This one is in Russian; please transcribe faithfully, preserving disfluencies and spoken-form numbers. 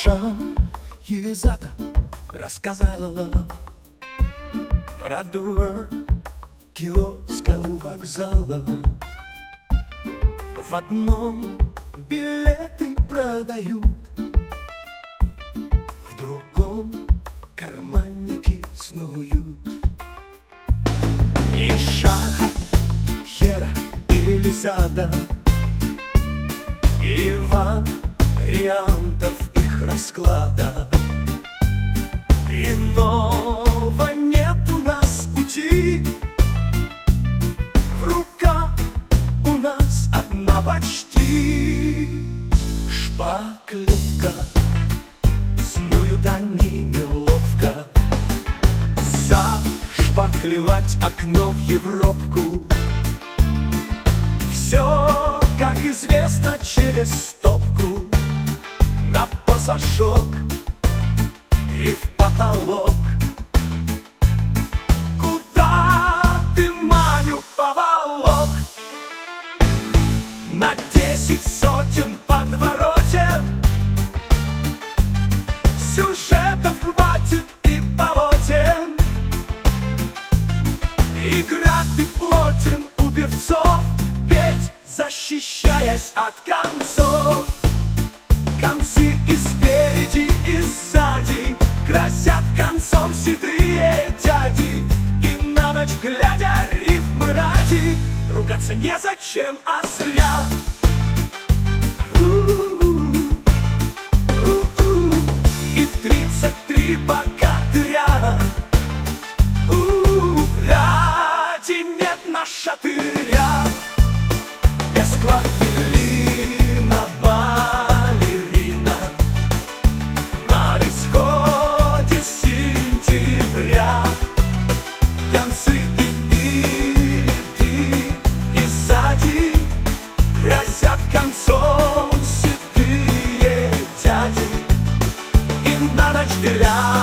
Наша Елизавета рассказала про дур киоска у вокзала. В одном билеты продают, в другом карманники снуют. И шах, хера и лисада, и вариантов их расклада. Иного нет у нас пути, в руках у нас одна почти. Шпаклевка, снуют они неловко, зашпаклевать окно в Европку. Все, как известно, через стопку, на пассажок и в потолок. Куда ты, Маню, поволок? На десять сотен подворотен, сюжетов хватит и полотен. Игра ты плотен у певцов, петь, защищаясь от концов. Концы и спереди, и сзади грозят концом седые дяди. И на ночь глядя рифмы ради ругаться незачем, а зря. У-у-у, у-у, и в тридцать три богатыря. У-у, ради нет на шатыря. Без клавелина балерина на исходе сентября. Концы и впереди, и сзади грозят концом седые дяди. И на ночь для